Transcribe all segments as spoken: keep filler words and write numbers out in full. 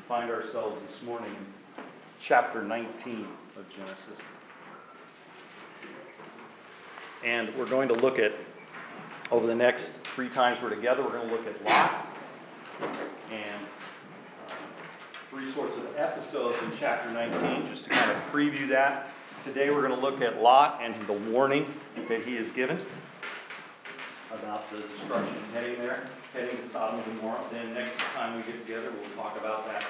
find ourselves this morning in chapter nineteen of Genesis. And we're going to look at, over the next three times we're together, we're going to look at Lot and uh, three sorts of episodes in chapter nineteen, just to kind of preview that. Today we're going to look at Lot and the warning that he is given about the destruction heading there, heading to Sodom and Gomorrah. Then next time we get together, we'll talk about that,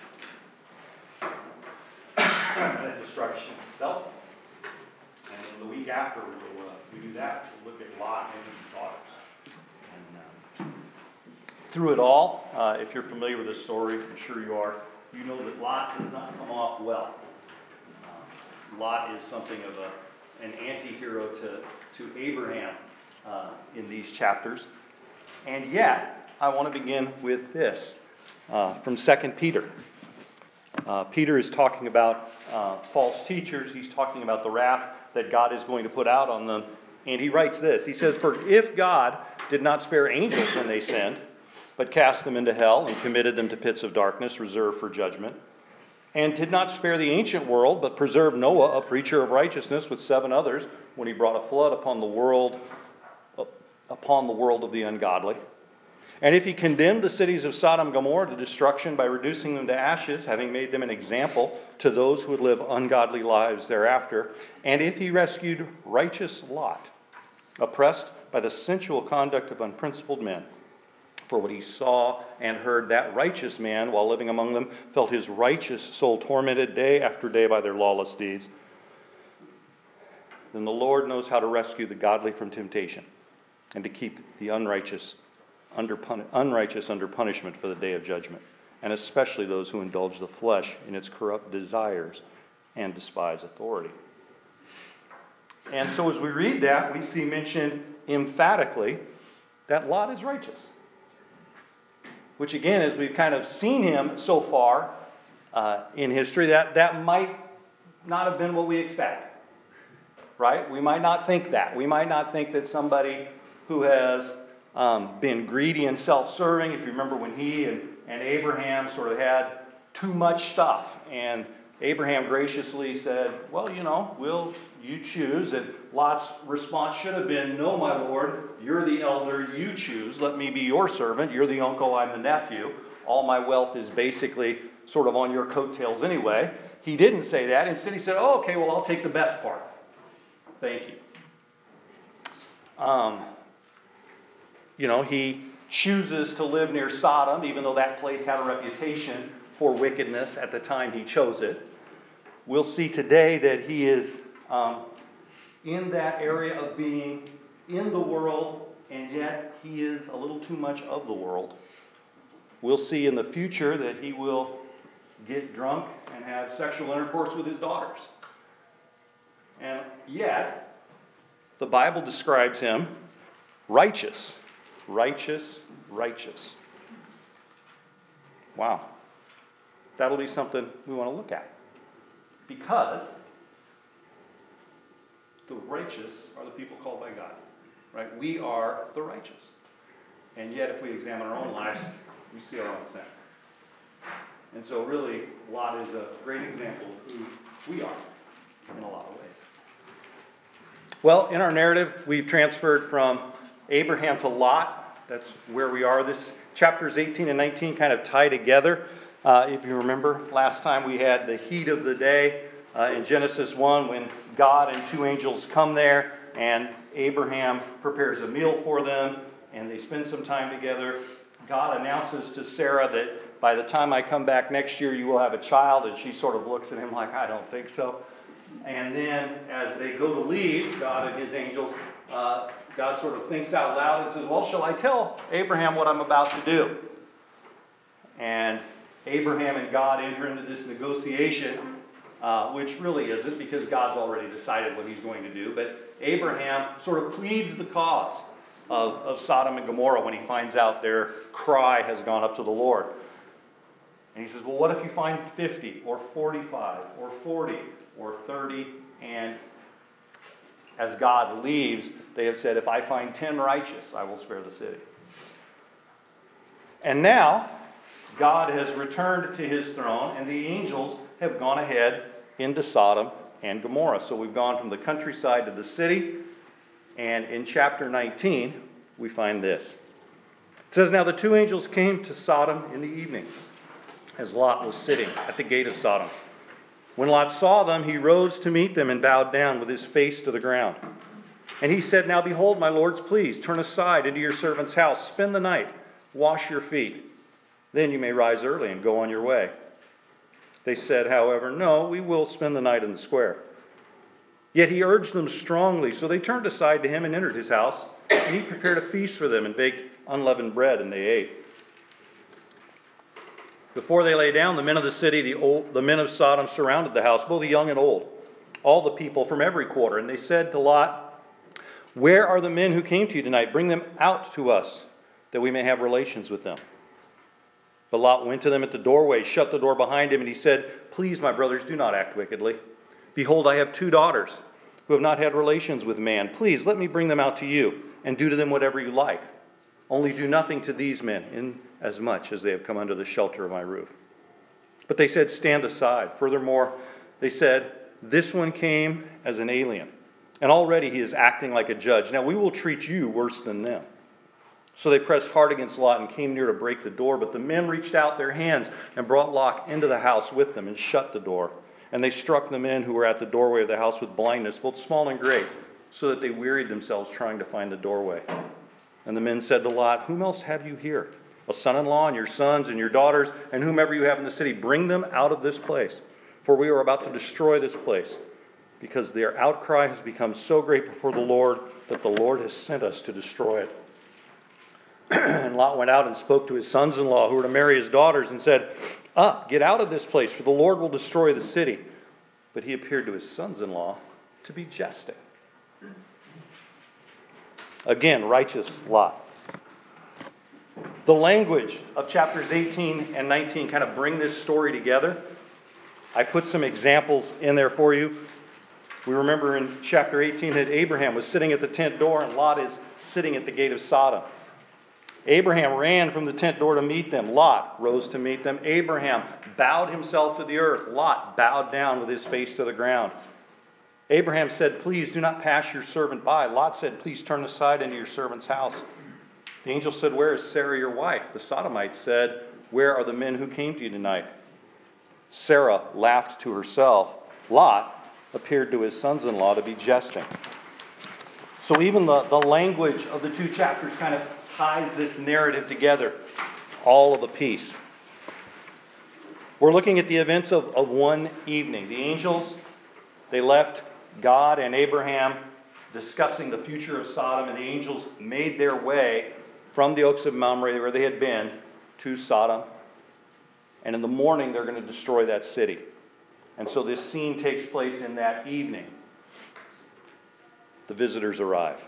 that destruction itself. And then the week after we'll, uh, we do that, we'll look at Lot and his daughters. And um, through it all, uh, if you're familiar with this story, I'm sure you are, you know that Lot does not come off well. Um, Lot is something of a an anti-hero to, to Abraham uh, in these chapters. And yet, I want to begin with this uh, from Second Peter. Uh, Peter is talking about uh, false teachers. He's talking about the wrath that God is going to put out on them. And he writes this. He says, "For if God did not spare angels when they sinned, but cast them into hell and committed them to pits of darkness reserved for judgment, and did not spare the ancient world, but preserved Noah, a preacher of righteousness, with seven others, when he brought a flood upon the world, upon the world of the ungodly. And if he condemned the cities of Sodom and Gomorrah to destruction by reducing them to ashes, having made them an example to those who would live ungodly lives thereafter, and if he rescued righteous Lot, oppressed by the sensual conduct of unprincipled men, for what he saw and heard, that righteous man, while living among them, felt his righteous soul tormented day after day by their lawless deeds, then the Lord knows how to rescue the godly from temptation and to keep the unrighteous under, pun- unrighteous under punishment for the day of judgment, and especially those who indulge the flesh in its corrupt desires and despise authority." And so as we read that, we see mentioned emphatically that Lot is righteous. Which again, as we've kind of seen him so far uh, in history, that, that might not have been what we expect. Right? We might not think that. We might not think that somebody who has um, been greedy and self-serving, if you remember when he and, and Abraham sort of had too much stuff, and Abraham graciously said, well, you know, will you choose? And Lot's response should have been, no, my lord, you're the elder, you choose. Let me be your servant. You're the uncle, I'm the nephew. All my wealth is basically sort of on your coattails anyway. He didn't say that. Instead, he said, oh, okay, well, I'll take the best part. Thank you. Um, you know, he chooses to live near Sodom, even though that place had a reputation for wickedness at the time he chose it. We'll see today that he is um, in that area of being in the world, and yet he is a little too much of the world. We'll see in the future that he will get drunk and have sexual intercourse with his daughters. And yet, the Bible describes him righteous. Righteous, righteous. Wow. That'll be something we want to look at. Because the righteous are the people called by God. Right? We are the righteous. And yet, if we examine our own lives, we see our own sin. And so really, Lot is a great example of who we are in a lot of ways. Well, in our narrative, we've transferred from Abraham to Lot. That's where we are. This chapters eighteen and nineteen kind of tie together. Uh, if you remember, last time we had the heat of the day uh, in Genesis one when God and two angels come there and Abraham prepares a meal for them and they spend some time together. God announces to Sarah that by the time I come back next year, you will have a child, and she sort of looks at him like, I don't think so. And then as they go to leave, God and his angels, uh, God sort of thinks out loud and says, well, shall I tell Abraham what I'm about to do? And Abraham and God enter into this negotiation, uh, which really isn't, because God's already decided what he's going to do. But Abraham sort of pleads the cause of, of Sodom and Gomorrah when he finds out their cry has gone up to the Lord. And he says, well, what if you find fifty or forty-five or forty or thirty? And as God leaves, they have said, if I find ten righteous, I will spare the city. And now, God has returned to his throne, and the angels have gone ahead into Sodom and Gomorrah. So we've gone from the countryside to the city, and in chapter nineteen, we find this. It says, "Now the two angels came to Sodom in the evening, as Lot was sitting at the gate of Sodom. When Lot saw them, he rose to meet them and bowed down with his face to the ground. And he said, 'Now behold, my lords, please turn aside into your servant's house, spend the night, wash your feet. Then you may rise early and go on your way.' They said, however, 'No, we will spend the night in the square.' Yet he urged them strongly, so they turned aside to him and entered his house. And he prepared a feast for them and baked unleavened bread, and they ate. Before they lay down, the men of the city, the, old, the men of Sodom, surrounded the house, both young and old, all the people from every quarter. And they said to Lot, 'Where are the men who came to you tonight? Bring them out to us, that we may have relations with them.' But Lot went to them at the doorway, shut the door behind him, and he said, 'Please, my brothers, do not act wickedly. Behold, I have two daughters who have not had relations with man. Please, let me bring them out to you, and do to them whatever you like. Only do nothing to these men, inasmuch as they have come under the shelter of my roof.' But they said, 'Stand aside.' Furthermore, they said, 'This one came as an alien, and already he is acting like a judge. Now we will treat you worse than them.' So they pressed hard against Lot and came near to break the door. But the men reached out their hands and brought Lot into the house with them and shut the door. And they struck the men who were at the doorway of the house with blindness, both small and great, so that they wearied themselves trying to find the doorway. And the men said to Lot, 'Whom else have you here? A son-in-law and your sons and your daughters, and whomever you have in the city. Bring them out of this place, for we are about to destroy this place, because their outcry has become so great before the Lord that the Lord has sent us to destroy it.' And Lot went out and spoke to his sons-in-law who were to marry his daughters and said, 'Up, get out of this place, for the Lord will destroy the city.' But he appeared to his sons-in-law to be jesting." Again, righteous Lot. The language of chapters eighteen and nineteen kind of bring this story together. I put some examples in there for you. We remember in chapter eighteen that Abraham was sitting at the tent door and Lot is sitting at the gate of Sodom. Abraham ran from the tent door to meet them. Lot rose to meet them. Abraham bowed himself to the earth. Lot bowed down with his face to the ground. Abraham said, "Please do not pass your servant by." Lot said, "Please turn aside into your servant's house." The angel said, "Where is Sarah, your wife?" The Sodomites said, "Where are the men who came to you tonight?" Sarah laughed to herself. Lot appeared to his sons-in-law to be jesting. So even the, the language of the two chapters kind of ties this narrative together, all of a piece. We're looking at the events of, of one evening. The angels, they left God and Abraham discussing the future of Sodom, and the angels made their way from the oaks of Mamre, where they had been, to Sodom. And in the morning, they're going to destroy that city. And so this scene takes place in that evening. The visitors arrive.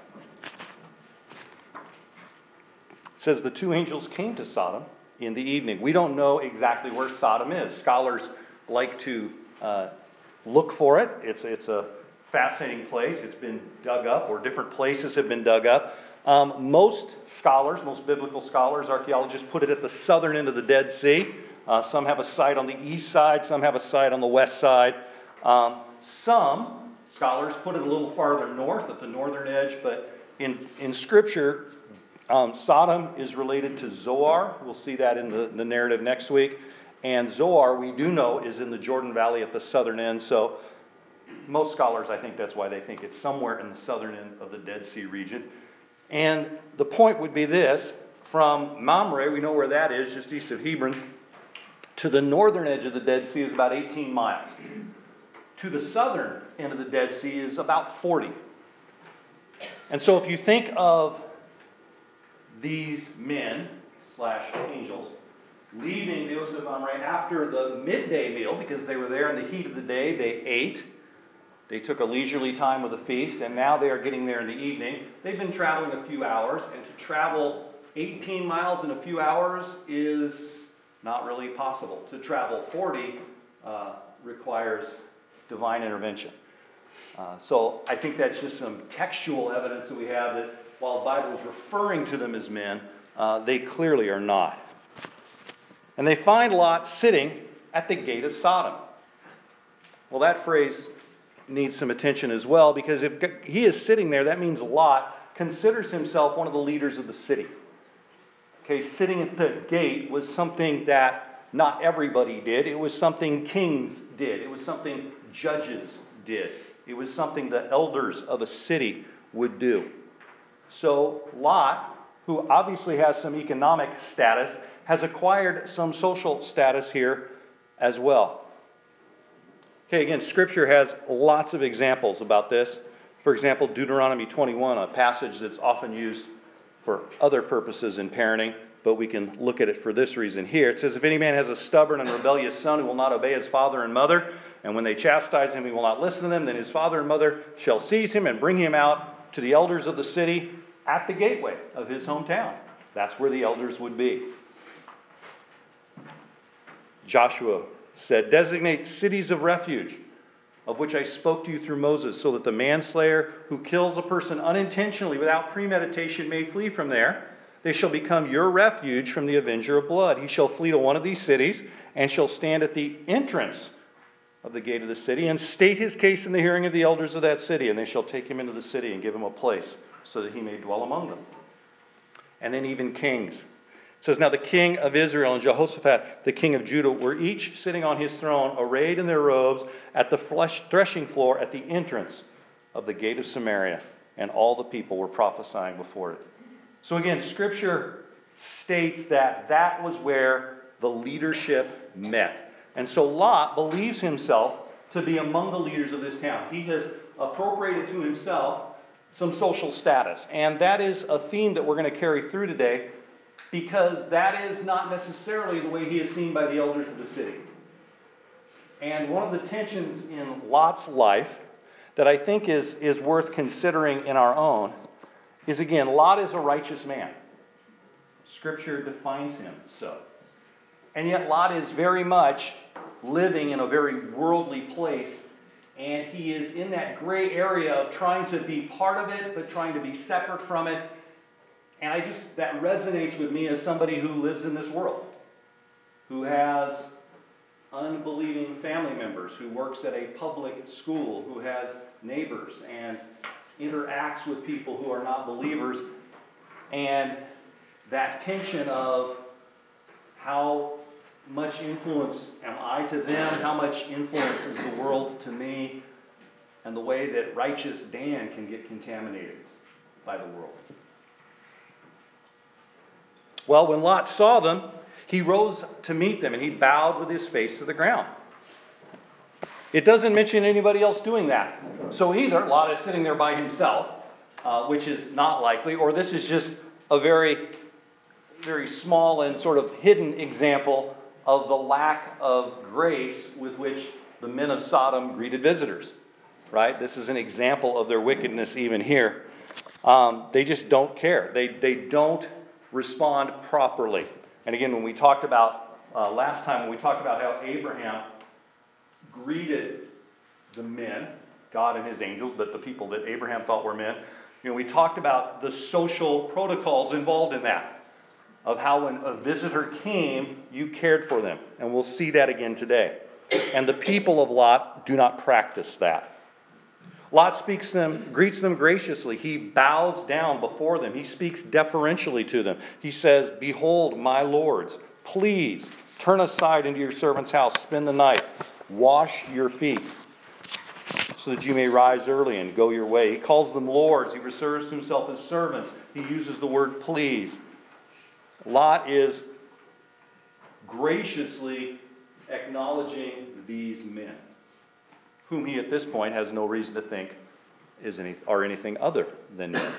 It says the two angels came to Sodom in the evening. We don't know exactly where Sodom is. Scholars like to uh, look for it. It's, it's a fascinating place. It's been dug up, or different places have been dug up. Um, most scholars, most biblical scholars, archaeologists, put it at the southern end of the Dead Sea. Uh, some have a site on the east side. Some have a site on the west side. Um, some scholars put it a little farther north at the northern edge. But in, in Scripture, um, Sodom is related to Zoar. We'll see that in the, the narrative next week. And Zoar, we do know, is in the Jordan Valley at the southern end. So most scholars, I think that's why they think it's somewhere in the southern end of the Dead Sea region. And the point would be this. From Mamre, we know where that is, just east of Hebron, to the northern edge of the Dead Sea is about eighteen miles. To the southern end of the Dead Sea is about forty. And so if you think of these men slash angels leaving the Oaks of Mamre after the midday meal, because they were there in the heat of the day, they ate. They took a leisurely time with a feast, and now they are getting there in the evening. They've been traveling a few hours, and to travel eighteen miles in a few hours is not really possible. To travel forty uh, requires divine intervention. Uh, so I think that's just some textual evidence that we have that while the Bible is referring to them as men, uh, they clearly are not. And they find Lot sitting at the gate of Sodom. Well, that phrase needs some attention as well, because if he is sitting there, that means Lot considers himself one of the leaders of the city. Okay, sitting at the gate was something that not everybody did. It was something kings did. It was something judges did. It was something the elders of a city would do. So Lot, who obviously has some economic status, has acquired some social status here as well. Okay, again, Scripture has lots of examples about this. For example, Deuteronomy twenty-one, a passage that's often used for other purposes in parenting, but we can look at it for this reason here. It says, if any man has a stubborn and rebellious son who will not obey his father and mother, and when they chastise him he will not listen to them, then his father and mother shall seize him and bring him out to the elders of the city at the gateway of his hometown. That's where the elders would be. Joshua said, designate cities of refuge, of which I spoke to you through Moses, so that the manslayer who kills a person unintentionally without premeditation may flee from there. They shall become your refuge from the avenger of blood. He shall flee to one of these cities, and shall stand at the entrance of the gate of the city, and state his case in the hearing of the elders of that city, and they shall take him into the city and give him a place, so that he may dwell among them. And then even kings. It says, now the king of Israel and Jehoshaphat, the king of Judah, were each sitting on his throne, arrayed in their robes, at the flesh threshing floor at the entrance of the gate of Samaria, and all the people were prophesying before it. So again, Scripture states that that was where the leadership met. And so Lot believes himself to be among the leaders of this town. He has appropriated to himself some social status. And that is a theme that we're going to carry through today, because that is not necessarily the way he is seen by the elders of the city. And one of the tensions in Lot's life that I think is, is worth considering in our own is, again, Lot is a righteous man. Scripture defines him so. And yet Lot is very much living in a very worldly place, and he is in that gray area of trying to be part of it, but trying to be separate from it. And I just, that resonates with me as somebody who lives in this world, who has unbelieving family members, who works at a public school, who has neighbors and interacts with people who are not believers. And that tension of how much influence am I to them, how much influence is the world to me, and the way that righteous Dan can get contaminated by the world. Well, when Lot saw them, he rose to meet them, and he bowed with his face to the ground. It doesn't mention anybody else doing that. So either Lot is sitting there by himself, uh, which is not likely, or this is just a very, very small and sort of hidden example of the lack of grace with which the men of Sodom greeted visitors. Right? This is an example of their wickedness even here. Um, they just don't care. They, they don't respond properly. And again, when we talked about, uh, last time, when we talked about how Abraham greeted the men, God and his angels, but the people that Abraham thought were men, you know, we talked about the social protocols involved in that, of how when a visitor came, you cared for them. And we'll see that again today. And the people of Lot do not practice that. Lot speaks them, greets them graciously. He bows down before them. He speaks deferentially to them. He says, behold, my lords, please turn aside into your servant's house, spend the night, wash your feet, so that you may rise early and go your way. He calls them lords. He refers to himself as servants. He uses the word please. Lot is graciously acknowledging these men, whom he at this point has no reason to think is any, are anything other than men.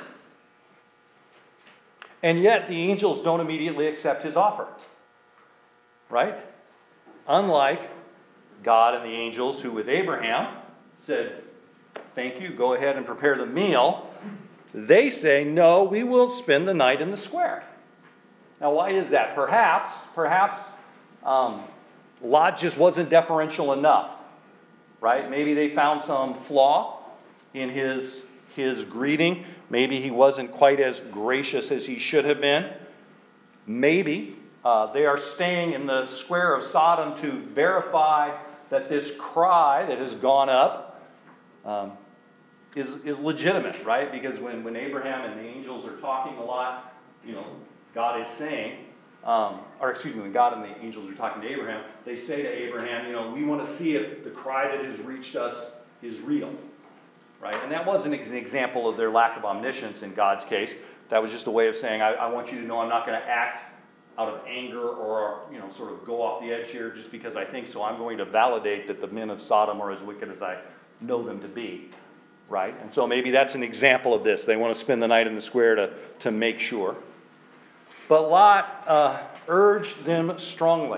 And yet the angels don't immediately accept his offer. Right? Unlike God and the angels who with Abraham said, thank you, go ahead and prepare the meal. They say, no, we will spend the night in the square. Now why is that? Perhaps, perhaps um, Lot just wasn't deferential enough. Right? Maybe they found some flaw in his, his greeting. Maybe he wasn't quite as gracious as he should have been. Maybe Uh, they are staying in the square of Sodom to verify that this cry that has gone up um, is, is legitimate, right? Because when, when Abraham and the angels are talking a lot, you know, God is saying, um, or excuse me, when God and the angels are talking to Abraham, they say to Abraham, you know, we want to see if the cry that has reached us is real, right? And that wasn't an example of their lack of omniscience in God's case. That was just a way of saying, I, I want you to know I'm not going to act out of anger or, you know, sort of go off the edge here just because I think so. I'm going to validate that the men of Sodom are as wicked as I know them to be, right? And so maybe that's an example of this. They want to spend the night in the square to, to make sure. But Lot uh, urged them strongly,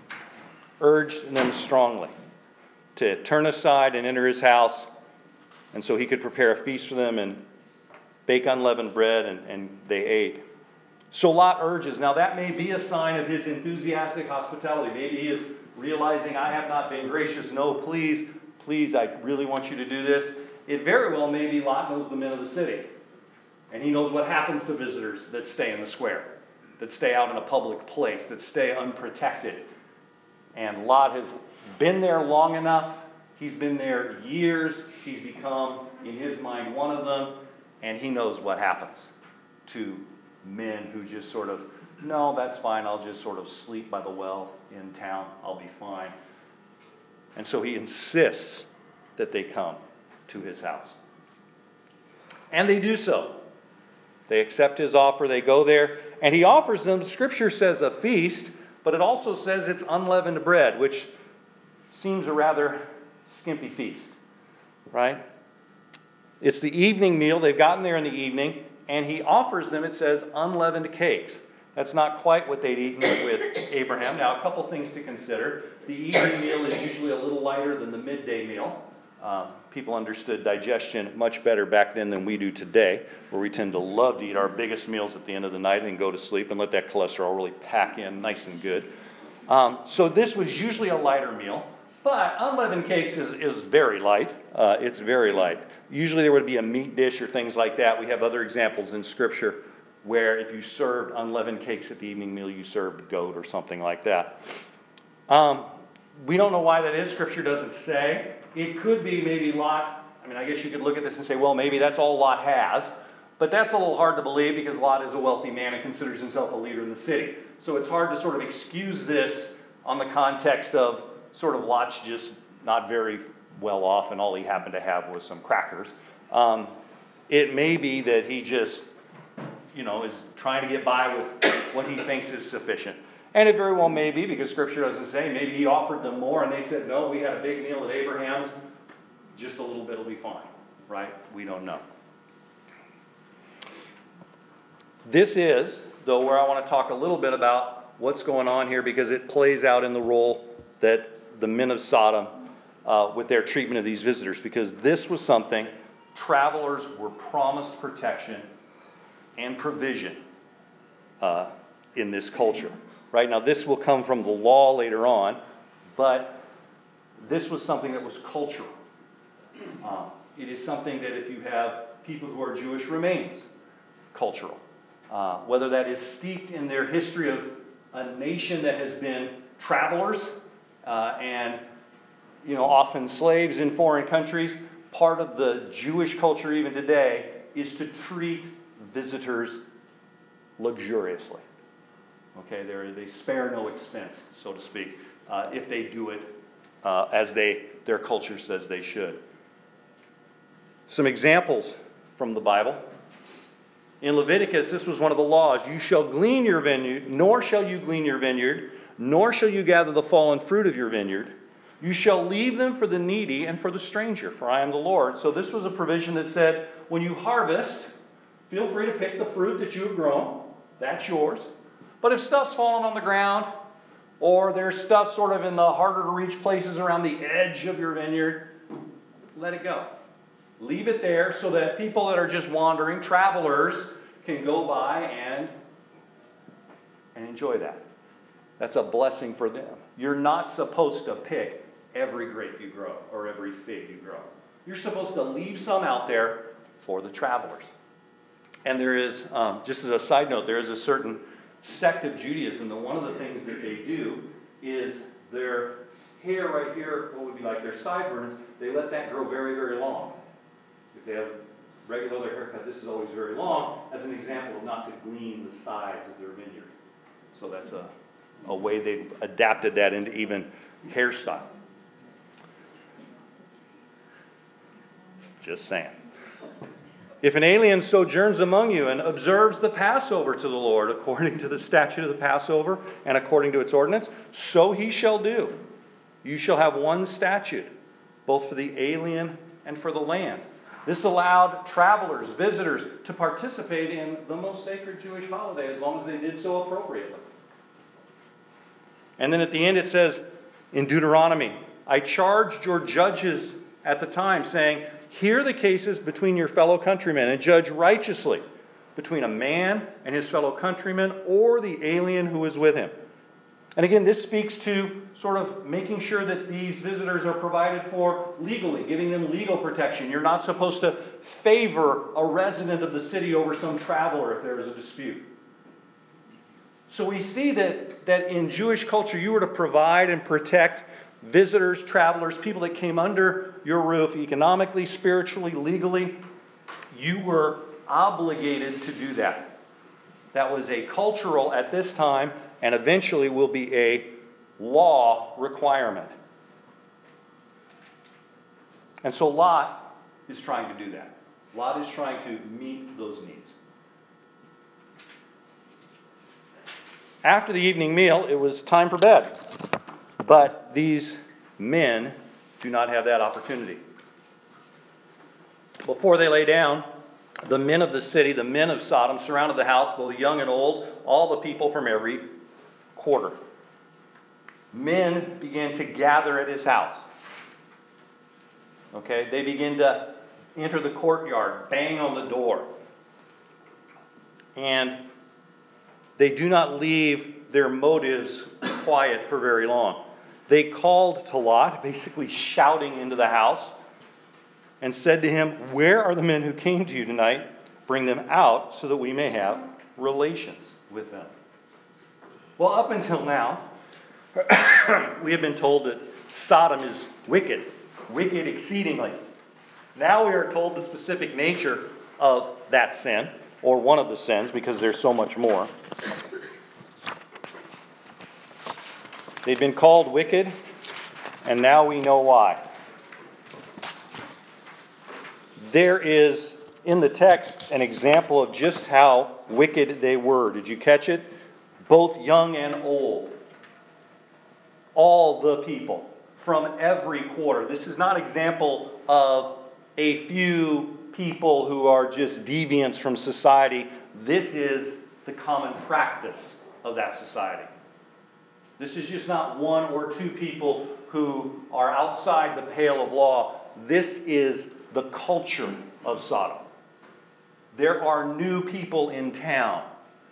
urged them strongly to turn aside and enter his house, and so he could prepare a feast for them and bake unleavened bread, and, and they ate. So Lot urges. Now that may be a sign of his enthusiastic hospitality. Maybe he is realizing, I have not been gracious. No, please, please, I really want you to do this. It very well may be Lot knows the men of the city. And he knows what happens to visitors that stay in the square, that stay out in a public place, that stay unprotected. And Lot has been there long enough. He's been there years. He's become, in his mind, one of them. And he knows what happens to men who just sort of, no, that's fine. I'll just sort of sleep by the well in town. I'll be fine. And so he insists that they come to his house. And they do so. They accept his offer. They go there. And he offers them, Scripture says, a feast, but it also says it's unleavened bread, which seems a rather skimpy feast, right? It's the evening meal. They've gotten there in the evening, and he offers them, it says, unleavened cakes. That's not quite what they'd eaten with Abraham. Now, a couple things to consider. The evening meal is usually a little lighter than the midday meal. Um, people understood digestion much better back then than we do today, where we tend to love to eat our biggest meals at the end of the night and go to sleep and let that cholesterol really pack in nice and good. Um, so this was usually a lighter meal, but unleavened cakes is, is very light. Uh, it's very light. Usually there would be a meat dish or things like that. We have other examples in Scripture where if you served unleavened cakes at the evening meal, you served goat or something like that. Um, we don't know why that is. Scripture doesn't say. It could be maybe Lot. I mean, I guess you could look at this and say, well, maybe that's all Lot has. But that's a little hard to believe because Lot is a wealthy man and considers himself a leader in the city. So it's hard to sort of excuse this on the context of sort of Lot's just not very well off and all he happened to have was some crackers. Um, it may be that he just, you know, is trying to get by with what he thinks is sufficient. And it very well may be, because Scripture doesn't say. Maybe he offered them more and they said, no, we had a big meal at Abraham's. Just a little bit will be fine, right? We don't know. This is, though, where I want to talk a little bit about what's going on here, because it plays out in the role that the men of Sodom, uh, with their treatment of these visitors, because this was something travelers were promised protection and provision uh, in this culture. Right now, this will come from the law later on, but this was something that was cultural. Um, it is something that if you have people who are Jewish remains cultural. Uh, whether that is steeped in their history of a nation that has been travelers uh, and, you know, often slaves in foreign countries. Part of the Jewish culture even today is to treat visitors luxuriously. Okay, they they spare no expense, so to speak, uh, if they do it uh, as they their culture says they should. Some examples from the Bible. In Leviticus, this was one of the laws. You shall glean your vineyard, nor shall you glean your vineyard, nor shall you gather the fallen fruit of your vineyard. You shall leave them for the needy and for the stranger, for I am the Lord. So this was a provision that said, when you harvest, feel free to pick the fruit that you have grown. That's yours. But if stuff's fallen on the ground, or there's stuff sort of in the harder to reach places around the edge of your vineyard, let it go. Leave it there so that people that are just wandering, travelers, can go by and, and enjoy that. That's a blessing for them. You're not supposed to pick every grape you grow or every fig you grow. You're supposed to leave some out there for the travelers. And there is, um, just as a side note, there is a certain sect of Judaism that one of the things that they do is their hair right here, what would be like their sideburns, they let that grow very, very long. If they have regular haircut, this is always very long, as an example of not to glean the sides of their vineyard. So that's a, a way they've adapted that into even hairstyle. Just saying. If an alien sojourns among you and observes the Passover to the Lord according to the statute of the Passover and according to its ordinance, so he shall do. You shall have one statute, both for the alien and for the land. This allowed travelers, visitors, to participate in the most sacred Jewish holiday as long as they did so appropriately. And then at the end it says in Deuteronomy, I charged your judges at the time, saying, hear the cases between your fellow countrymen and judge righteously between a man and his fellow countrymen or the alien who is with him. And again, this speaks to sort of making sure that these visitors are provided for legally, giving them legal protection. You're not supposed to favor a resident of the city over some traveler if there is a dispute. So we see that, that in Jewish culture, you were to provide and protect visitors, travelers, people that came under your roof economically, spiritually, legally. You were obligated to do that. That was a cultural at this time and eventually will be a law requirement. And so Lot is trying to do that. Lot is trying to meet those needs. After the evening meal, it was time for bed. But these men do not have that opportunity. Before they lay down, the men of the city, the men of Sodom, surrounded the house, both young and old, all the people from every quarter. Men began to gather at his house. Okay, they begin to enter the courtyard, bang on the door. And they do not leave their motives quiet for very long. They called to Lot, basically shouting into the house, and said to him, where are the men who came to you tonight? Bring them out so that we may have relations with them. Well, up until now, we have been told that Sodom is wicked, wicked exceedingly. Now we are told the specific nature of that sin, or one of the sins, because there's so much more. They've been called wicked, and now we know why. There is, in the text, an example of just how wicked they were. Did you catch it? Both young and old. All the people from every quarter. This is not an example of a few people who are just deviants from society. This is the common practice of that society. This is just not one or two people who are outside the pale of law. This is the culture of Sodom. There are new people in town.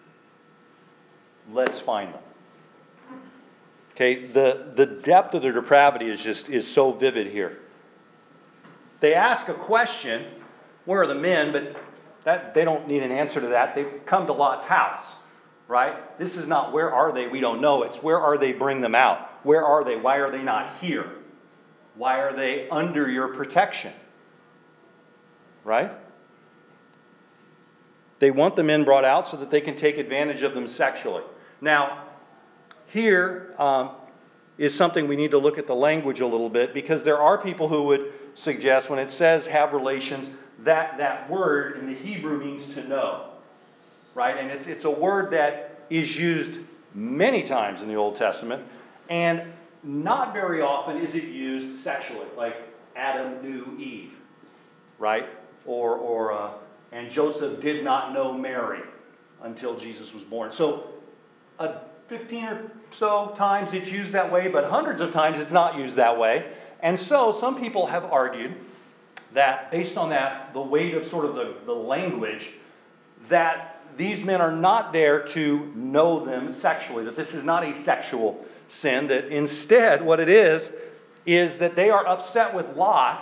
Let's find them. Okay, the, the depth of their depravity is just is so vivid here. They ask a question, where are the men? But that they don't need an answer to that. They've come to Lot's house, right? This is not where are they, we don't know. It's where are they, bring them out. Where are they? Why are they not here? Why are they under your protection? Right? They want the men brought out so that they can take advantage of them sexually. Now, here um, is something we need to look at the language a little bit, because there are people who would suggest when it says have relations, that that word in the Hebrew means to know. Right? And it's, it's a word that is used many times in the Old Testament, and not very often is it used sexually, like Adam knew Eve. Right? Or, or uh, and Joseph did not know Mary until Jesus was born. So, uh, fifteen or so times it's used that way, but hundreds of times it's not used that way. And so, some people have argued that, based on that, the weight of sort of the, the language, that these men are not there to know them sexually, that this is not a sexual sin, that instead what it is, is that they are upset with Lot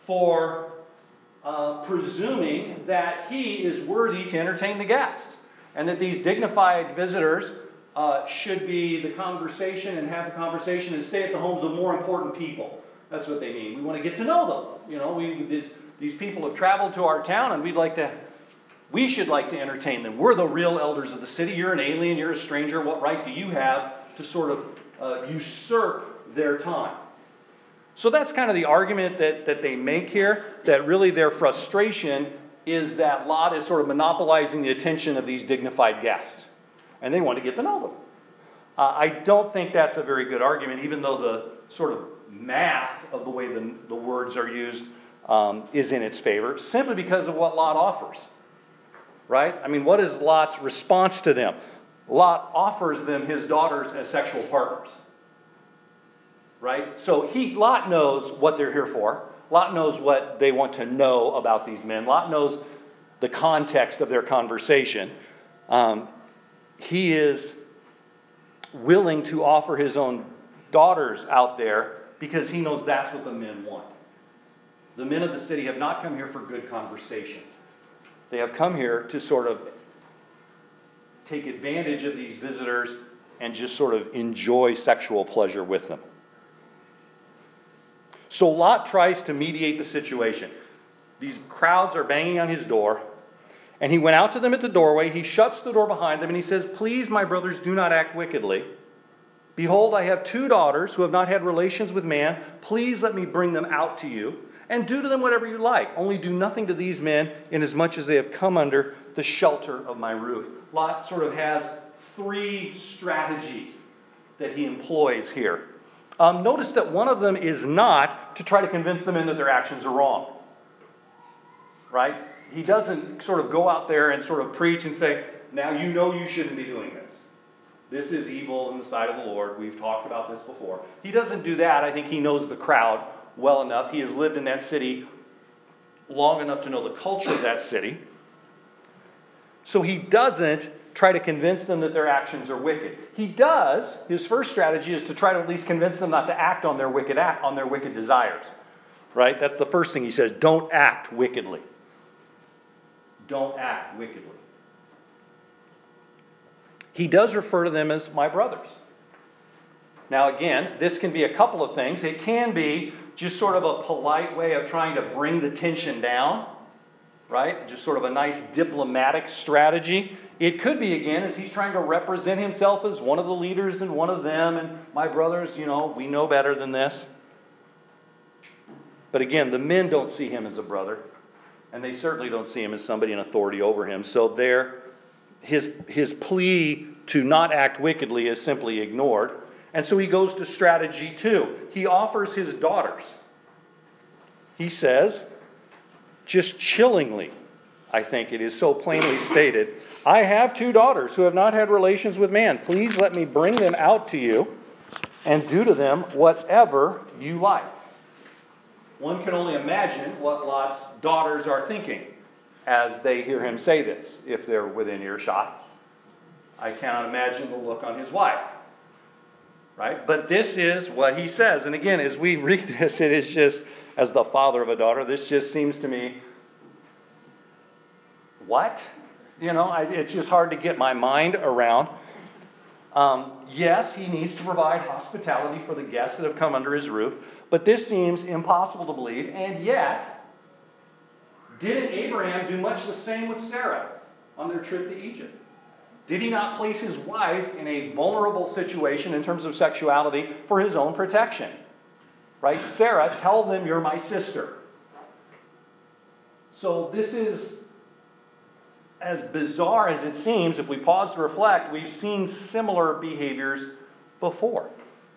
for Uh, presuming that he is worthy to entertain the guests. and that these dignified visitors uh, should be the conversation and have the conversation and stay at the homes of more important people. That's what they mean. We want to get to know them. You know, we these, these people have traveled to our town, and we'd like to, we should like to entertain them. We're the real elders of the city. You're an alien. You're a stranger. What right do you have to sort of uh, usurp their time? So that's kind of the argument that, that they make here, that really their frustration is that Lot is sort of monopolizing the attention of these dignified guests. And they want to get to know them. Uh, I don't think that's a very good argument, even though the sort of math of the way the, the words are used um, is in its favor, simply because of what Lot offers. Right? I mean, what is Lot's response to them? Lot offers them his daughters as sexual partners. Right? So he, Lot knows what they're here for. Lot knows what they want to know about these men. Lot knows the context of their conversation. Um, he is willing to offer his own daughters out there because he knows that's what the men want. The men of the city have not come here for good conversation. They have come here to sort of take advantage of these visitors and just sort of enjoy sexual pleasure with them. So Lot tries to mediate the situation. These crowds are banging on his door, and he went out to them at the doorway. He shuts the door behind them, and he says, "Please, my brothers, do not act wickedly. Behold, I have two daughters who have not had relations with man. Please let me bring them out to you, and do to them whatever you like. Only do nothing to these men, inasmuch as they have come under the shelter of my roof." Lot sort of has three strategies that he employs here. Um, notice that one of them is not to try to convince the men that their actions are wrong. Right? He doesn't sort of go out there and sort of preach and say, now you know you shouldn't be doing this. This is evil in the sight of the Lord. We've talked about this before. He doesn't do that. I think he knows the crowd well enough. He has lived in that city long enough to know the culture of that city. So he doesn't try to convince them that their actions are wicked. He does. His first strategy is to try to at least convince them not to act on their wicked act, on their wicked desires. Right? That's the first thing he says. Don't act wickedly. Don't act wickedly. He does refer to them as my brothers. Now again, this can be a couple of things. It can be just sort of a polite way of trying to bring the tension down. Right? Just sort of a nice diplomatic strategy. It could be, again, as he's trying to represent himself as one of the leaders and one of them, and my brothers, you know, we know better than this. But again, the men don't see him as a brother, and they certainly don't see him as somebody in authority over him. So there, his, his plea to not act wickedly is simply ignored. And so he goes to strategy two. He offers his daughters. He says, just chillingly, I think it is so plainly stated, I have two daughters who have not had relations with man. Please let me bring them out to you and do to them whatever you like. One can only imagine what Lot's daughters are thinking as they hear him say this, if they're within earshot. I cannot imagine the look on his wife. Right? But this is what he says. And again, as we read this, it is just, as the father of a daughter, this just seems to me, what? You know, I, it's just hard to get my mind around. Um, yes, he needs to provide hospitality for the guests that have come under his roof, but this seems impossible to believe. And yet, didn't Abraham do much the same with Sarah on their trip to Egypt? Did he not place his wife in a vulnerable situation in terms of sexuality for his own protection? Right? Sarah, tell them you're my sister. So this is, as bizarre as it seems, if we pause to reflect, we've seen similar behaviors before.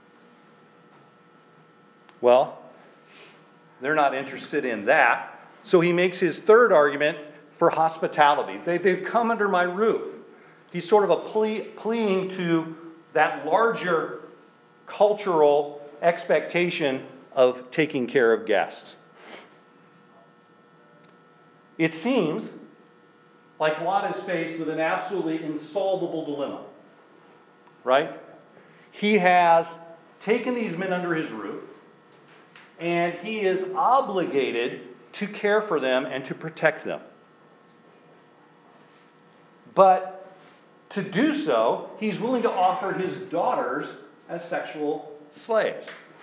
Well, they're not interested in that. So he makes his third argument for hospitality. They, they've come under my roof. He's sort of a plea, pleading to that larger cultural expectation of taking care of guests. It seems like Lot is faced with an absolutely insolvable dilemma. Right? He has taken these men under his roof, and he is obligated to care for them and to protect them. But to do so, he's willing to offer his daughters as sexual slaves.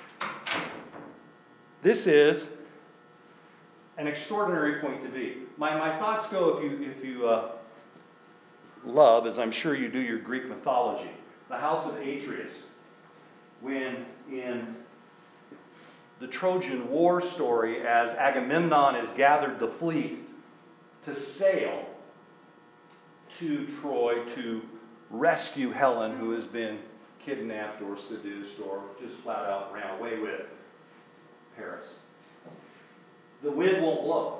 This is an extraordinary point to be. My, my thoughts go, if you, if you uh, love, as I'm sure you do, your Greek mythology, the house of Atreus, when in the Trojan War story, as Agamemnon has gathered the fleet to sail to Troy to rescue Helen, who has been kidnapped or seduced or just flat out ran away with Paris. The wind won't blow.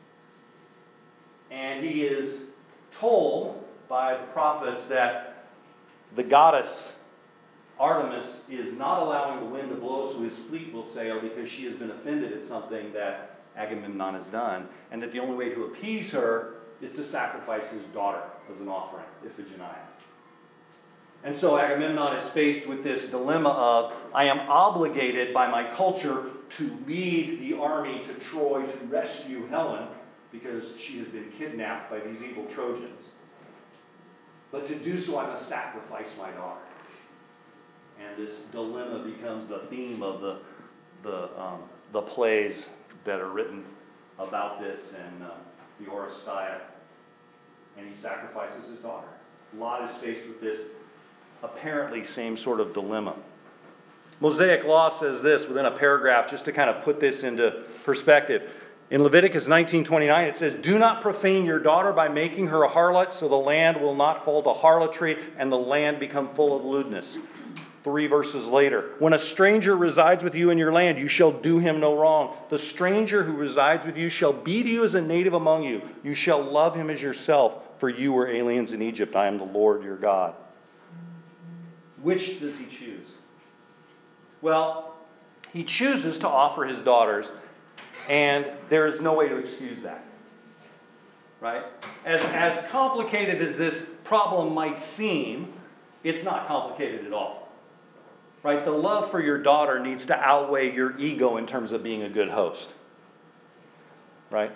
And he is told by the prophets that the goddess Artemis is not allowing the wind to blow so his fleet will sail because she has been offended at something that Agamemnon has done, and that the only way to appease her is to sacrifice his daughter as an offering, Iphigenia. And so Agamemnon is faced with this dilemma of, I am obligated by my culture to lead the army to Troy to rescue Helen because she has been kidnapped by these evil Trojans. But to do so, I must sacrifice my daughter. And this dilemma becomes the theme of the the, um, the plays that are written about this, and uh, the Oresteia. And he sacrifices his daughter. Lot is faced with this apparently same sort of dilemma. Mosaic law says this within a paragraph, just to kind of put this into perspective. In Leviticus nineteen twenty-nine, it says, "Do not profane your daughter by making her a harlot, so the land will not fall to harlotry, and the land become full of lewdness." Three verses later, "When a stranger resides with you in your land, you shall do him no wrong. The stranger who resides with you shall be to you as a native among you. You shall love him as yourself, for you were aliens in Egypt. I am the Lord your God." Which does he choose? Well, he chooses to offer his daughters, and there is no way to excuse that. Right? As, as complicated as this problem might seem, it's not complicated at all. Right? The love for your daughter needs to outweigh your ego in terms of being a good host. Right?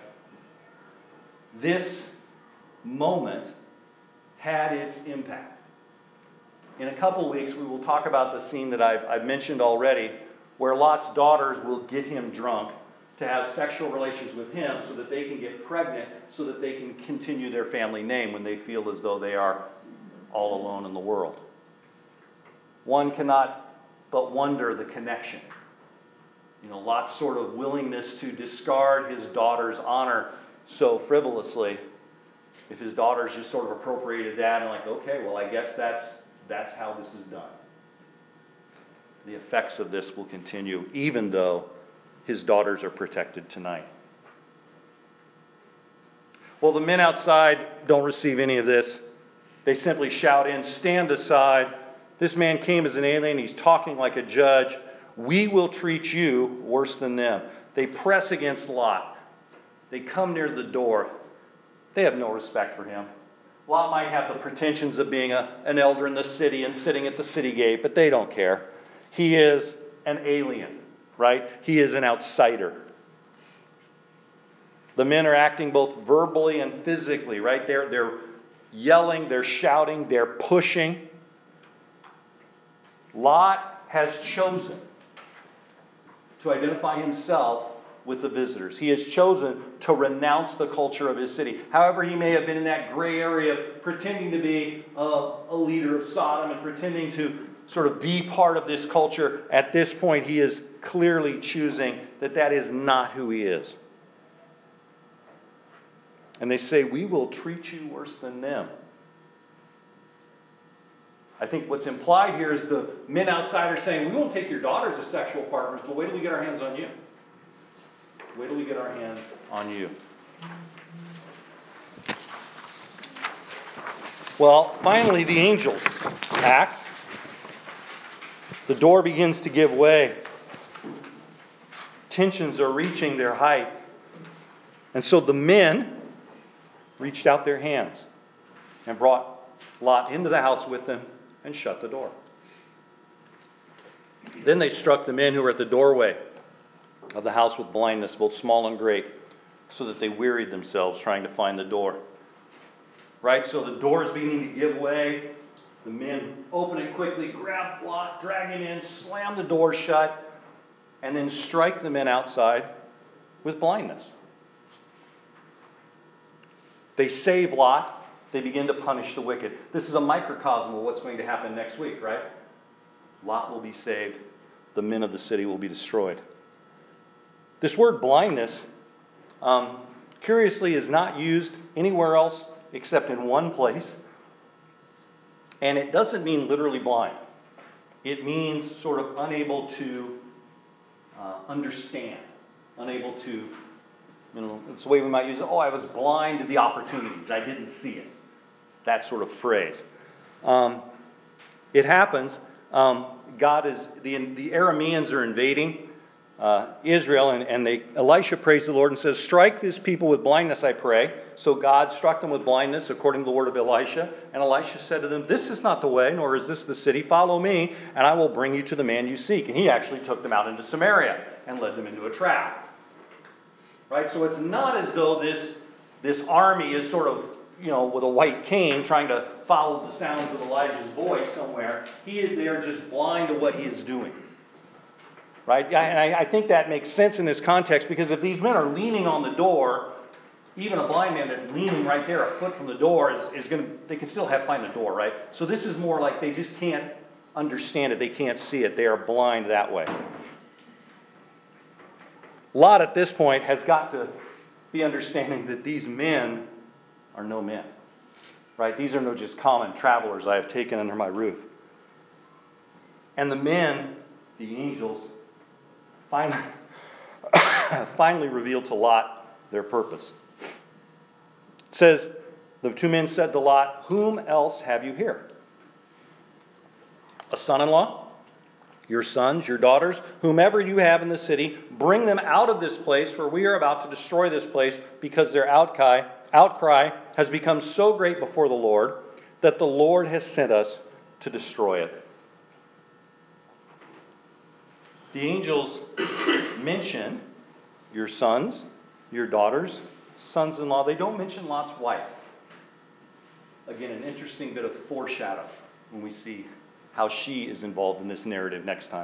This moment had its impact. In a couple weeks, we will talk about the scene that I've, I've mentioned already, where Lot's daughters will get him drunk to have sexual relations with him so that they can get pregnant, so that they can continue their family name when they feel as though they are all alone in the world. One cannot but wonder the connection. You know, Lot's sort of willingness to discard his daughter's honor so frivolously. If his daughters just sort of appropriated that and like, okay, well, I guess that's that's how this is done. The effects of this will continue, even though his daughters are protected tonight. Well, the men outside don't receive any of this. They simply shout in, "Stand aside. This man came as an alien. He's talking like a judge. We will treat you worse than them." They press against Lot. They come near the door. They have no respect for him. Lot might have the pretensions of being a, an elder in the city and sitting at the city gate, but they don't care. He is an alien, right? He is an outsider. The men are acting both verbally and physically, right? They're, they're yelling, they're shouting, they're pushing. Lot has chosen to identify himself with the visitors. He has chosen to renounce the culture of his city. However, he may have been in that gray area pretending to be a, a leader of Sodom and pretending to sort of be part of this culture. At this point, he is clearly choosing that that is not who he is. And they say, "We will treat you worse than them." I think what's implied here is the men outside are saying, "We won't take your daughters as sexual partners, but wait till we get our hands on you. Wait till we get our hands on you." Well, finally, the angels act. The door begins to give way. Tensions are reaching their height. And so the men reached out their hands and brought Lot into the house with them and shut the door. Then they struck the men who were at the doorway of the house with blindness, both small and great, so that they wearied themselves trying to find the door. right? So the door is beginning to give way. The men open it quickly, grab Lot, drag him in, slam the door shut, and then strike the men outside with blindness. They save Lot. They begin to punish the wicked. This is a microcosm of what's going to happen next week, right? Lot will be saved. The men of the city will be destroyed. This word blindness, um, curiously, is not used anywhere else except in one place. And it doesn't mean literally blind. It means sort of unable to uh, understand, unable to, you know, it's the way we might use it. Oh, I was blind to the opportunities. I didn't see it. That sort of phrase. Um, it happens. Um, God is, the, the Arameans are invading uh, Israel, and, and they, Elisha prays the Lord and says, strike this people with blindness, I pray. So God struck them with blindness according to the word of Elisha. And Elisha said to them, this is not the way, nor is this the city. Follow me, and I will bring you to the man you seek. And he actually took them out into Samaria and led them into a trap. Right? So it's not as though this, this army is sort of, you know, with a white cane trying to follow the sounds of Elijah's voice somewhere. He is, they are just blind to what he is doing. Right? And I, I think that makes sense in this context, because if these men are leaning on the door, even a blind man that's leaning right there a foot from the door is, is going to, they can still have find the door, right? So this is more like they just can't understand it. They can't see it. They are blind that way. Lot at this point has got to be understanding that these men are no men. Right? These are no just common travelers I have taken under my roof. And the men, the angels, finally, finally reveal to Lot their purpose. It says, the two men said to Lot, whom else have you here? A son-in-law? Your sons, your daughters, whomever you have in the city, bring them out of this place, for we are about to destroy this place, because their outcry, outcry has become so great before the Lord that the Lord has sent us to destroy it. The angels mention your sons, your daughters, sons-in-law. They don't mention Lot's wife. Again, an interesting bit of foreshadow when we see how she is involved in this narrative next time.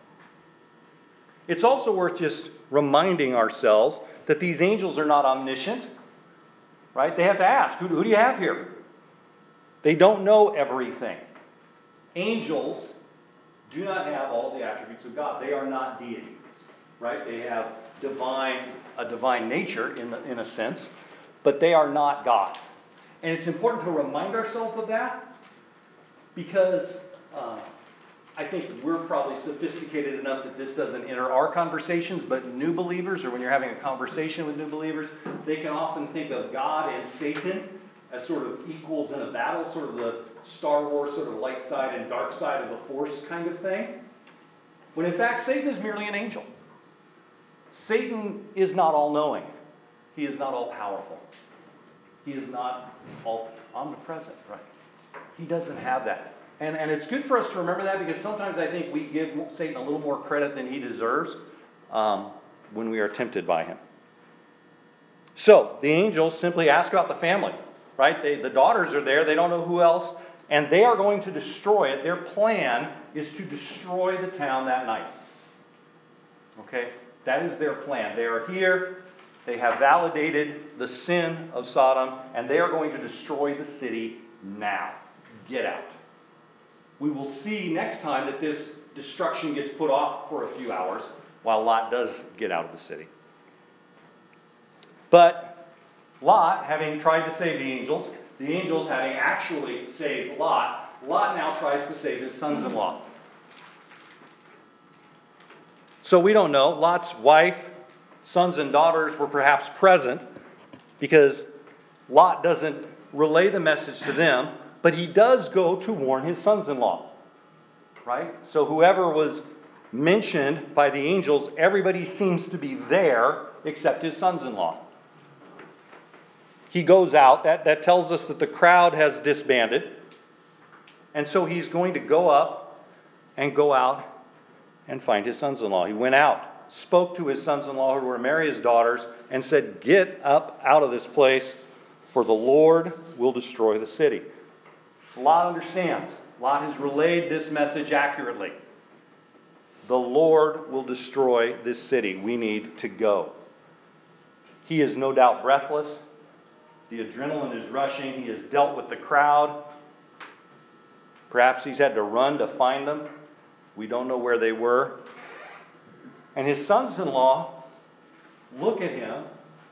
It's also worth just reminding ourselves that these angels are not omniscient, right? They have to ask, who, who do you have here? They don't know everything. Angels do not have all the attributes of God. They are not deity, right? They have divine, a divine nature in, the, in a sense, but they are not God. And it's important to remind ourselves of that, because uh, I think we're probably sophisticated enough that this doesn't enter our conversations, but new believers, or when you're having a conversation with new believers, they can often think of God and Satan as sort of equals in a battle, sort of the Star Wars sort of light side and dark side of the Force kind of thing. When in fact, Satan is merely an angel. Satan is not all-knowing. He is not all-powerful. He is not all omnipresent, right? He doesn't have that. And, and it's good for us to remember that, because sometimes I think we give Satan a little more credit than he deserves um, when we are tempted by him. So, the angels simply ask about the family, right? They, the daughters are there. They don't know who else. And they are going to destroy it. Their plan is to destroy the town that night. Okay? That is their plan. They are here. They have validated the sin of Sodom, and they are going to destroy the city now. Get out. We will see next time that this destruction gets put off for a few hours while Lot does get out of the city. But Lot, having tried to save the angels, the angels having actually saved Lot, Lot now tries to save his sons-in-law. So we don't know. Lot's wife, sons, and daughters were perhaps present, because Lot doesn't relay the message to them, but he does go to warn his sons-in-law. Right? So whoever was mentioned by the angels, everybody seems to be there except his sons-in-law. He goes out. That, that tells us that the crowd has disbanded. And so he's going to go up and go out and find his sons-in-law. He went out, spoke to his sons-in-law who were to marry his daughters, and said, get up out of this place, for the Lord will destroy the city. Lot understands. Lot has relayed this message accurately. The Lord will destroy this city. We need to go. He is no doubt breathless. The adrenaline is rushing. He has dealt with the crowd. Perhaps he's had to run to find them. We don't know where they were. And his sons-in-law look at him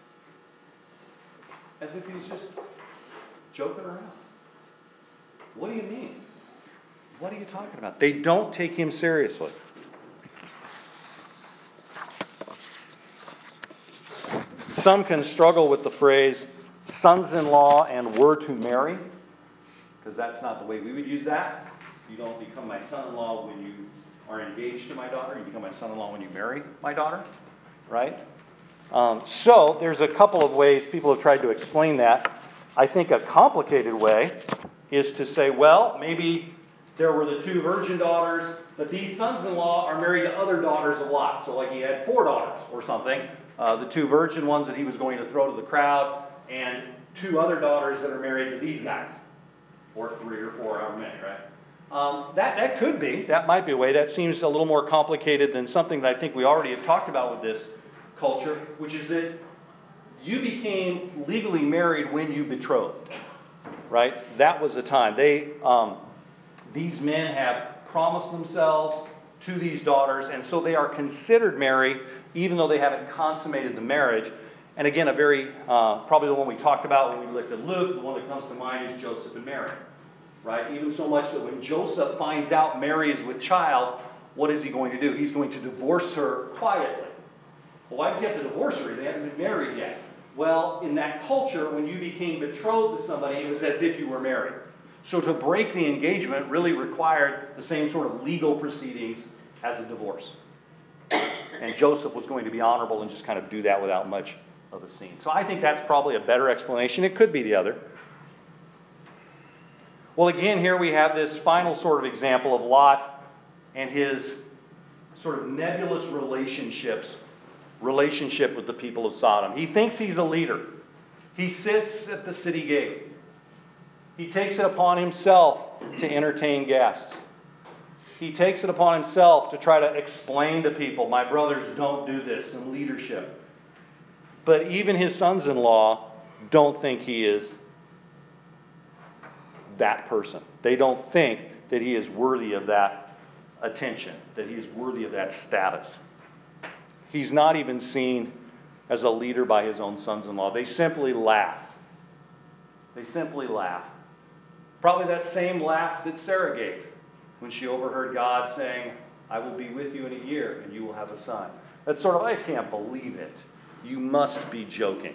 as if he's just joking around. What do you mean? What are you talking about? They don't take him seriously. Some can struggle with the phrase sons-in-law and were to marry, because that's not the way we would use that. You don't become my son-in-law when you are engaged to my daughter. You become my son-in-law when you marry my daughter, right? Um, so there's a couple of ways people have tried to explain that. I think a complicated way is to say, well, maybe there were the two virgin daughters, but these sons-in-law are married to other daughters of Lot. So like he had four daughters or something. Uh, the two virgin ones that he was going to throw to the crowd, and two other daughters that are married to these guys. Or three or four, however many, right? Um, that, that could be. That might be a way. That seems a little more complicated than something that I think we already have talked about with this culture, which is that you became legally married when you betrothed, right? That was the time. They, um, these men have promised themselves to these daughters, and so they are considered married, even though they haven't consummated the marriage. And again, a very, uh, probably the one we talked about when we looked at Luke, the one that comes to mind is Joseph and Mary, right? Even so much that when Joseph finds out Mary is with child, what is he going to do? He's going to divorce her quietly. Well, why does he have to divorce her? They haven't been married yet. Well, in that culture, when you became betrothed to somebody, it was as if you were married. So to break the engagement really required the same sort of legal proceedings as a divorce. And Joseph was going to be honorable and just kind of do that without much of a scene. So I think that's probably a better explanation. It could be the other. Well, again, here we have this final sort of example of Lot and his sort of nebulous relationships, relationship with the people of Sodom. He thinks he's a leader. He sits at the city gate. He takes it upon himself to entertain guests. He takes it upon himself to try to explain to people, my brothers, don't do this, in leadership. But even his sons-in-law don't think he is that person. They don't think that he is worthy of that attention, that he is worthy of that status. He's not even seen as a leader by his own sons-in-law. They simply laugh. They simply laugh. Probably that same laugh that Sarah gave when she overheard God saying, I will be with you in a year and you will have a son. That's sort of, I can't believe it. You must be joking.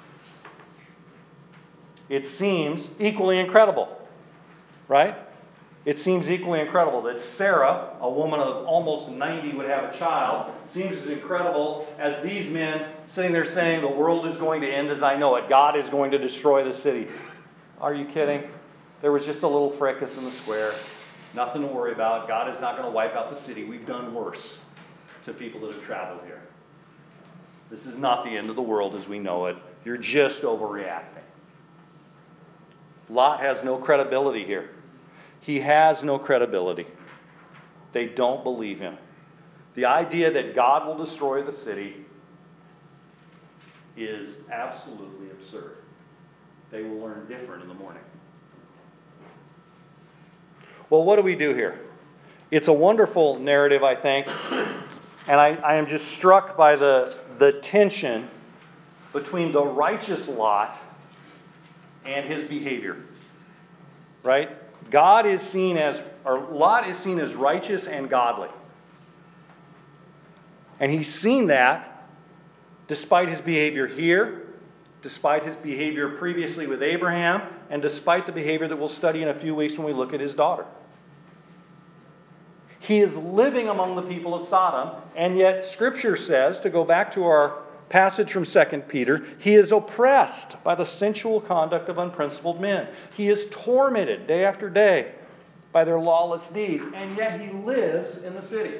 It seems equally incredible, right? It seems equally incredible that Sarah, a woman of almost ninety, would have a child. Seems as incredible as these men sitting there saying, the world is going to end as I know it. God is going to destroy the city. Are you kidding? There was just a little fracas in the square. Nothing to worry about. God is not going to wipe out the city. We've done worse to people that have traveled here. This is not the end of the world as we know it. You're just overreacting. Lot has no credibility here. He has no credibility. They don't believe him. The idea that God will destroy the city is absolutely absurd. They will learn different in the morning. Well, what do we do here? It's a wonderful narrative, I think. And I, I am just struck by the, the tension between the righteous Lot and his behavior. Right? God is seen as, or Lot is seen as righteous and godly. And he's seen that despite his behavior here, despite his behavior previously with Abraham, and despite the behavior that we'll study in a few weeks when we look at his daughter. He is living among the people of Sodom, and yet Scripture says, to go back to our passage from Second Peter, he is oppressed by the sensual conduct of unprincipled men. He is tormented day after day by their lawless deeds, and yet he lives in the city.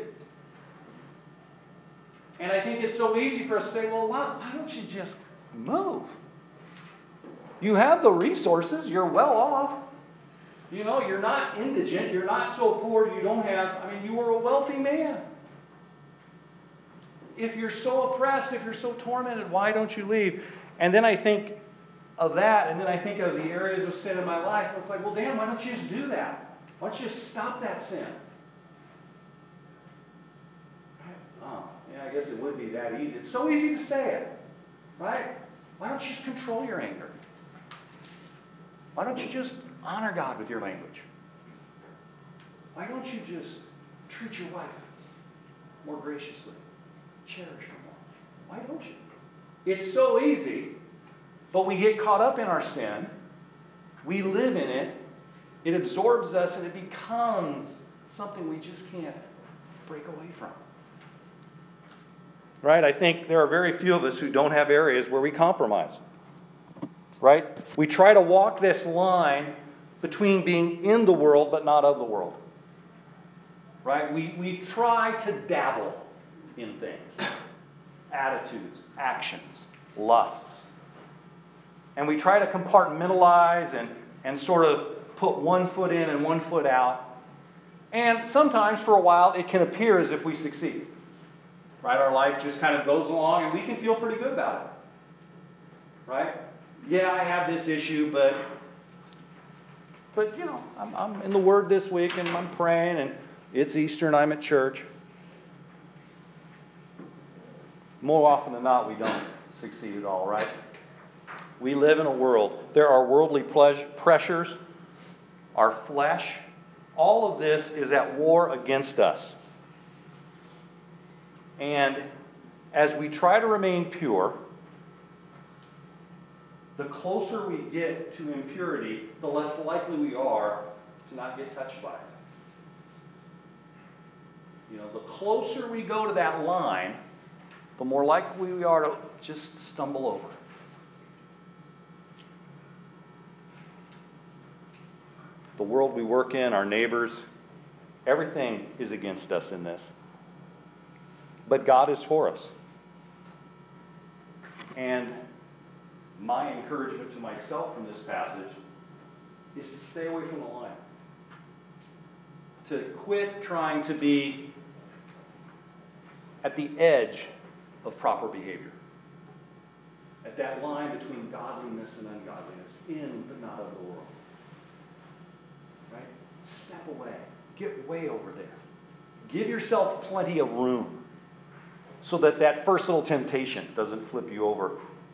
And I think it's so easy for us to say, well, why, why don't you just move? You have the resources. You're well off. You know, you're not indigent. You're not so poor you don't have, I mean, you were a wealthy man. If you're so oppressed, if you're so tormented, why don't you leave? And then I think of that, and then I think of the areas of sin in my life. And it's like, well, Dan, why don't you just do that? Why don't you just stop that sin? Oh, yeah, I guess it would be that easy. It's so easy to say it, right? Why don't you just control your anger? Why don't you just honor God with your language? Why don't you just treat your wife more graciously? Cherish her more. Why don't you? It's so easy, but we get caught up in our sin. We live in it. It absorbs us, and it becomes something we just can't break away from. Right? I think there are very few of us who don't have areas where we compromise. Right? We try to walk this line between being in the world but not of the world. Right? We, we try to dabble in things. Attitudes, actions, lusts. And we try to compartmentalize and, and sort of put one foot in and one foot out. And sometimes for a while it can appear as if we succeed. Right? Our life just kind of goes along and we can feel pretty good about it. Right? Yeah, I have this issue, but but you know, I'm, I'm in the Word this week and I'm praying and it's Easter and I'm at church. More often than not, we don't succeed at all, right? We live in a world. There are worldly pleasure, pressures, our flesh. All of this is at war against us. And as we try to remain pure, the closer we get to impurity, the less likely we are to not get touched by it. You know, the closer we go to that line, the more likely we are to just stumble over. The world we work in, our neighbors, everything is against us in this. But God is for us. And my encouragement to myself from this passage is to stay away from the line. To quit trying to be at the edge of proper behavior. At that line between godliness and ungodliness, in but not of the world. Right? Step away. Get way over there. Give yourself plenty of room so that that first little temptation doesn't flip you over.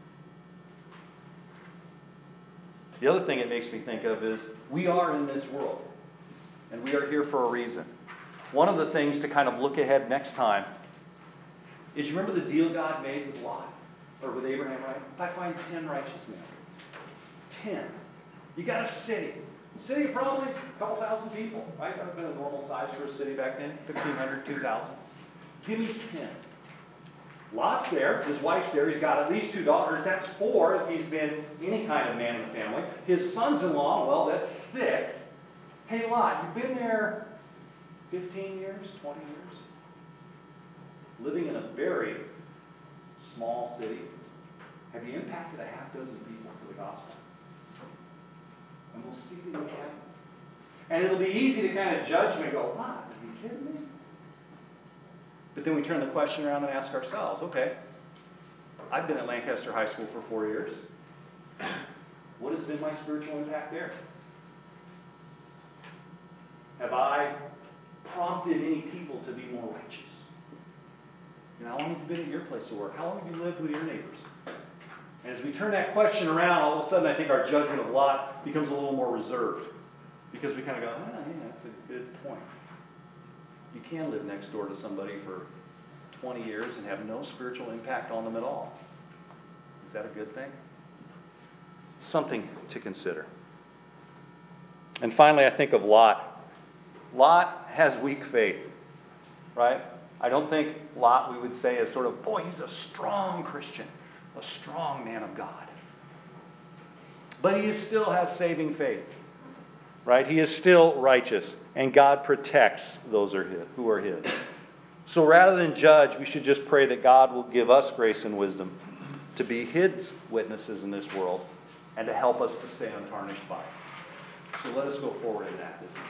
The other thing it makes me think of is we are in this world. And we are here for a reason. One of the things to kind of look ahead next time is, you remember the deal God made with Lot? Or with Abraham, right? If I find ten righteous men. Ten. You got a city. City of probably a couple thousand people, right? That would have been a normal size for a city back then. fifteen hundred, two thousand. Give me ten. Lot's there. His wife's there. He's got at least two daughters. That's four if he's been any kind of man in the family. His sons-in-law, well, that's six. Hey, Lot, you've been there fifteen years, twenty years, living in a very small city. Have you impacted a half dozen people for the gospel? And we'll see that you have. And it'll be easy to kind of judge me and go, Lot, are you kidding me? But then we turn the question around and ask ourselves, okay, I've been at Lancaster High School for four years. What has been my spiritual impact there? Have I prompted any people to be more righteous? You know, how long have you been at your place of work? How long have you lived with your neighbors? And as we turn that question around, all of a sudden I think our judgment of Lot becomes a little more reserved. Because we kind of go, ah, yeah, that's a good point. You can live next door to somebody for twenty years and have no spiritual impact on them at all. Is that a good thing? Something to consider. And finally, I think of Lot. Lot has weak faith, right? I don't think Lot, we would say, is sort of, boy, he's a strong Christian, a strong man of God. But he still has saving faith, right? He is still righteous, and God protects those who are his. So rather than judge, we should just pray that God will give us grace and wisdom to be his witnesses in this world, and to help us to stay untarnished by it. So let us go forward in that business.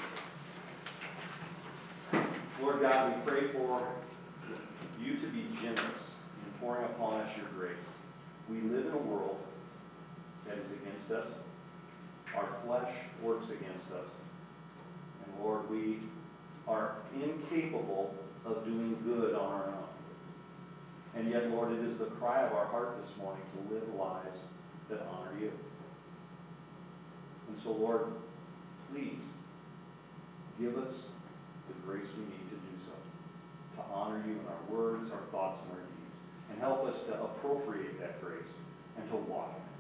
Lord God, we pray for you to be generous in pouring upon us your grace. We live in a world that is against us. Our flesh works against us. And Lord, we are incapable of doing good on our own. And yet, Lord, it is the cry of our heart this morning to live lives that honor you. And so, Lord, please give us the grace we need to do so, to honor you in our words, our thoughts, and our deeds. And help us to appropriate that grace and to walk in it.